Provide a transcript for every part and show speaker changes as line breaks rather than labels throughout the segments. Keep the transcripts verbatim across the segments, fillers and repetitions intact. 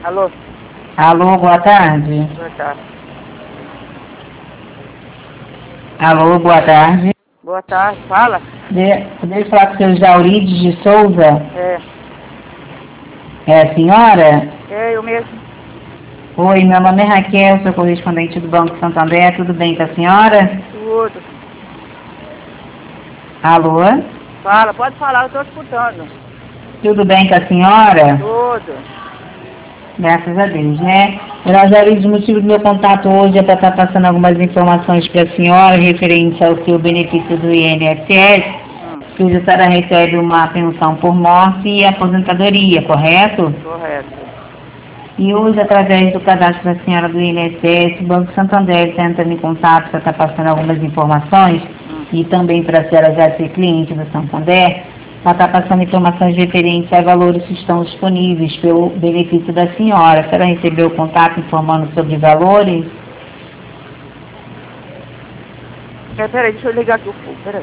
Alô?
Alô, boa tarde.
Boa tarde.
Alô, boa tarde.
Boa tarde, fala.
De, poderia falar com o seu Jaurides de Souza?
É.
É a senhora?
É, eu mesmo.
Oi, meu nome é Raquel, sou correspondente do Banco Santander. Tudo bem com a senhora?
Tudo.
Alô?
Fala, pode falar, eu estou escutando.
Tudo bem com a senhora?
Tudo.
Graças a Deus, né? Senhora Jaurides, o motivo do meu contato hoje é para estar passando algumas informações para a senhora referente ao seu benefício do I N S S,
Hum,
que hoje a senhora recebe uma pensão por morte e aposentadoria, correto?
correto.
E hoje, através do cadastro da senhora do I N S S, o Banco Santander está entrando em contato para estar passando algumas informações
Hum.
e também para a senhora já ser cliente do Santander, para estar passando informações referentes a valores que estão disponíveis pelo benefício da senhora. A senhora recebeu o contato informando sobre valores?
É, peraí, deixa eu ligar aqui o fogo, peraí.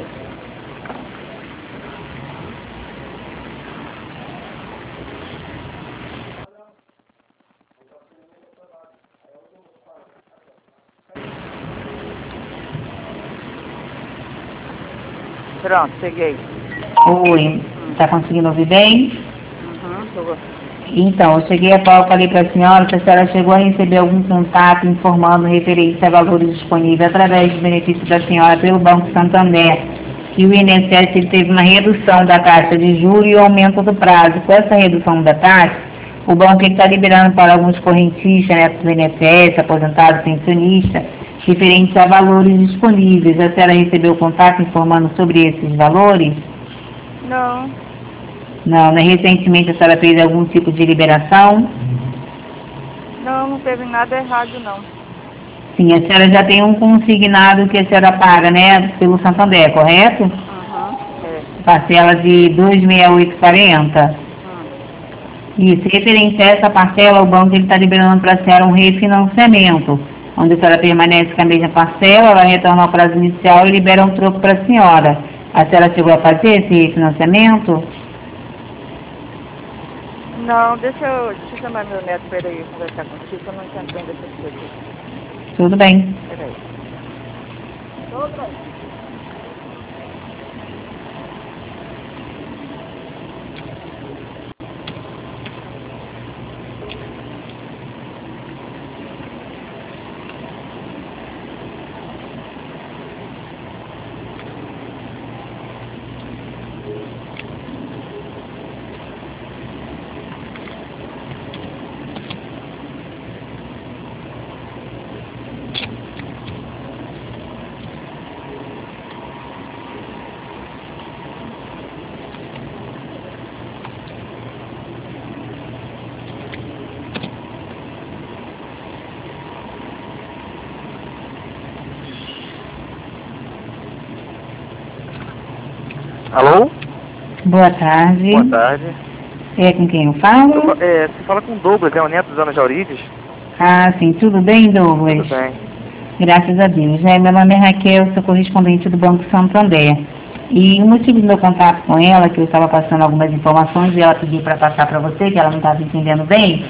Pronto, peguei.
Oi, está conseguindo ouvir bem?
Uhum, tô...
Então, eu cheguei a falar, falei para a senhora se a senhora chegou a receber algum contato informando referente a valores disponíveis através do benefício da senhora pelo Banco Santander. E o I N S S ele teve uma redução da taxa de juros e o aumento do prazo. Com essa redução da taxa, o banco está liberando para alguns correntistas, né, do I N S S, aposentados, pensionistas, referente a valores disponíveis. A senhora recebeu contato informando sobre esses valores?
Não,
Não, né? Recentemente a senhora fez algum tipo de liberação?
não, não teve nada errado, não.
Sim, a senhora já tem um consignado que a senhora paga, né, pelo Santander, correto?
Uhum, é.
Parcela de dois mil seiscentos e oito e quarenta.
Hum.
Isso, referente a essa parcela, o banco está liberando para a senhora um refinanciamento, onde a senhora permanece com a mesma parcela, ela retorna ao prazo inicial e libera um troco para a senhora. A senhora chegou a fazer esse refinanciamento?
Não, deixa eu, deixa eu chamar meu neto, peraí, conversar contigo, que eu não entendo essas coisas.
Tudo bem.
Peraí. Tudo bem. Alô?
Boa tarde.
Boa tarde.
É com quem eu falo?
Eu, é, você fala com o Douglas, é o neto da Dona Jaurides?
Ah, sim, tudo bem, Douglas?
Tudo bem.
Graças a Deus. É, meu nome é Raquel, sou correspondente do Banco Santander. E o motivo do meu contato com ela, que eu estava passando algumas informações e ela pediu para passar para você, que ela não estava entendendo bem,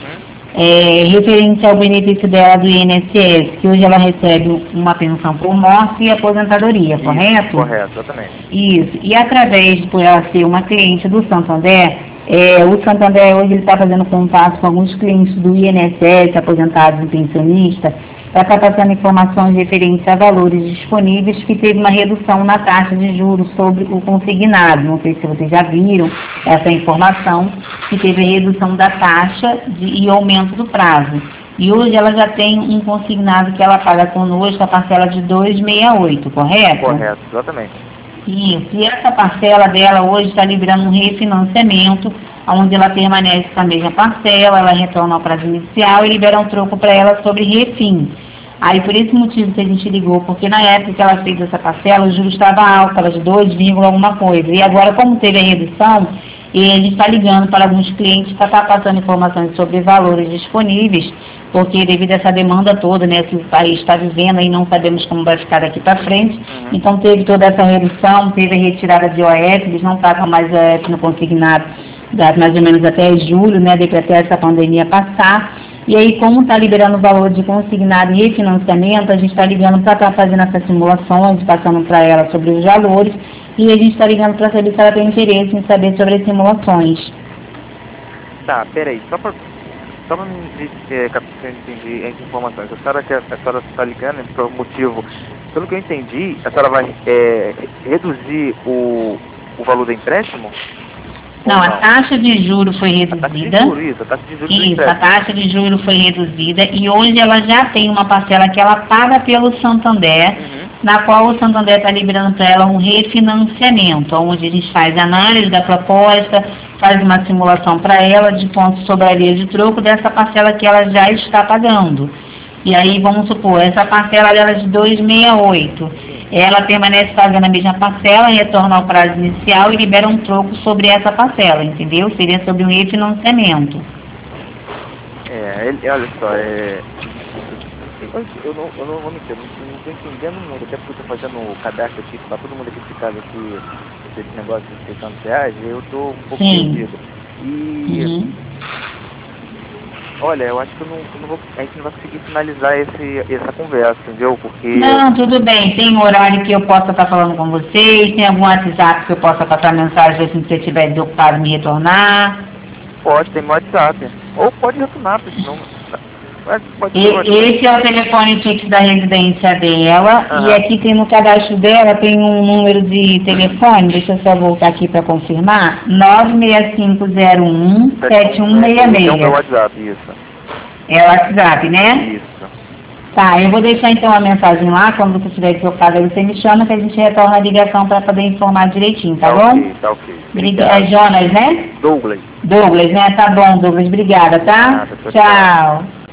é referente ao benefício dela do I N S S, que hoje ela recebe uma pensão por morte e aposentadoria, correto?
Isso, correto, exatamente.
Isso. E através por ela ser uma cliente do Santander, é, o Santander hoje está fazendo contato com alguns clientes do I N S S, aposentados e pensionistas, para estar passando informações referentes a valores disponíveis, que teve uma redução na taxa de juros sobre o consignado. Não sei se vocês já viram essa informação, que teve a redução da taxa de, e aumento do prazo. E hoje ela já tem um consignado que ela paga conosco a parcela de dois mil seiscentos e oito, correto?
Correto, exatamente.
Isso. E essa parcela dela hoje está liberando um refinanciamento, onde ela permanece com a mesma parcela, ela retorna ao prazo inicial e libera um troco para ela sobre refim. Aí por esse motivo que a gente ligou, porque na época que ela fez essa parcela, o juros estava alto, estava de dois, alguma coisa. E agora, como teve a redução, ele está ligando para alguns clientes para estar passando informações sobre valores disponíveis, porque devido a essa demanda toda, né, que o país está vivendo e não sabemos como vai ficar daqui para frente,
Uhum.
então teve toda essa redução, teve a retirada de O F, eles não pagam mais O F no consignado, mais ou menos até julho, né, depois até essa pandemia passar. E aí, como está liberando o valor de consignado e refinanciamento, a gente está ligando para estar fazendo essas simulações, passando para ela sobre os valores, e a gente está ligando para saber se ela tem interesse em saber sobre as simulações.
Tá, peraí, só para só para me dizer, é, se eu entendi as informações, a senhora a senhora está ligando por motivo, pelo que eu entendi, a senhora vai é, reduzir o, o valor do empréstimo?
Não, a taxa de juros foi reduzida.
A taxa de juros, isso, a taxa de juros do
Isso, a
empréstimo.
taxa de juros foi reduzida e hoje ela já tem uma parcela que ela paga pelo Santander,
Uhum.
na qual o Santander está liberando para ela um refinanciamento, onde a gente faz análise da proposta, faz uma simulação para ela de quanto sobraria de troco dessa parcela que ela já está pagando. E aí, vamos supor, essa parcela dela é de duzentos e sessenta e oito. Ela permanece pagando a mesma parcela, retorna ao prazo inicial e libera um troco sobre essa parcela, entendeu? Seria sobre um refinanciamento.
É, ele, olha só, é... Eu, eu, não, eu não vou mentir, eu não estou entendendo muito, até porque eu estou fazendo o cadastro aqui, para todo mundo aqui de casa aqui, esse negócio de seiscentos reais, eu estou um pouco
Sim.
perdido. E...
Uhum.
Olha, eu acho que eu não, eu não vou, a gente não vai conseguir finalizar esse, essa conversa, entendeu? Porque...
Não, tudo bem. Tem um horário que eu possa estar falando com vocês? Tem algum WhatsApp que eu possa passar mensagem assim que você estiver desocupado me retornar?
Pode, tem meu WhatsApp. Ou pode retornar, porque senão... Mas pode
E,
ser o WhatsApp.
esse é o telefone fixo da residência dela.
Aham.
E aqui tem no cadastro dela, tem um número de telefone, deixa eu só voltar aqui para confirmar, nove seis cinco zero um sete um seis
É o meu
seis.
WhatsApp, isso.
É o WhatsApp, né?
Isso.
Tá, eu vou deixar então a mensagem lá, quando você estiver desocupado aí você me chama que a gente retorna a ligação para poder informar direitinho, tá bom?
Ok, tá ok.
Briga- É Jonas, né?
Douglas.
Douglas, né? Tá bom, Douglas, obrigada, tá?
Nada, tchau,
Tchau.